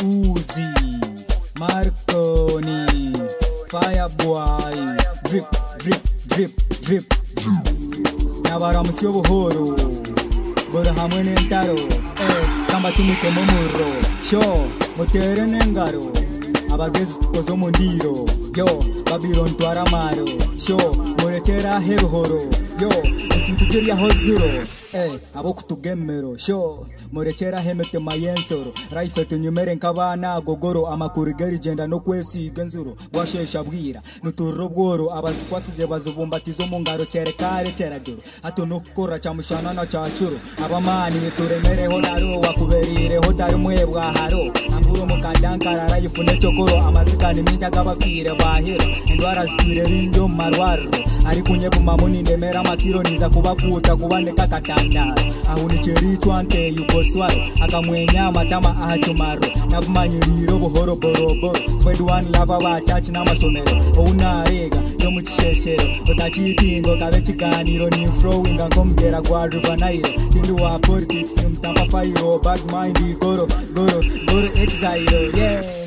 Uzi, Marconi, Fireboy, drip, drip, drip, drip. Nabaramusi y'ubuhoro, bora hamwe n'entaro, kamba cumike mu murro, sho, mutere n'engaro, abagezi tukozo mu ndiro, yo, babiro ntwara amaro, sho, murekera hebuhoro, yo, isintugirya ho zero, abo kutugemero, sho, murekera hemete mayensoro, raifete nyumere nk'abana gogoro, amakuru geri genda no kwesiga nzuro, bwashesha bwira, nuturo bworo, abazikwasize bazubumbatizo mu ngaro cerekare cerajoro, hato no gukora cyamushana na cyacuro, abamani turemereho naro wakuberireho dari mwebwa haro, amburo mukandankara rayifune cokoro, amazikani minja gabafire bahero, indwara zitire rinjo marwaro, ari kunyebuma muninde mera makiro niza kubakuta kubandeka katanda, ahunicheri chwante yugoswaro, akamwenya matama ahachumaro, nabumanyiriro buhoro boroboro, spread one lava ba church n'amasomero, unarega yo muchisheshero, utachitingo kabe kiganiro ni flowing ngomgera gwa River Nile, ndi wa politics mtamba fire bad mind goro exile, yeah.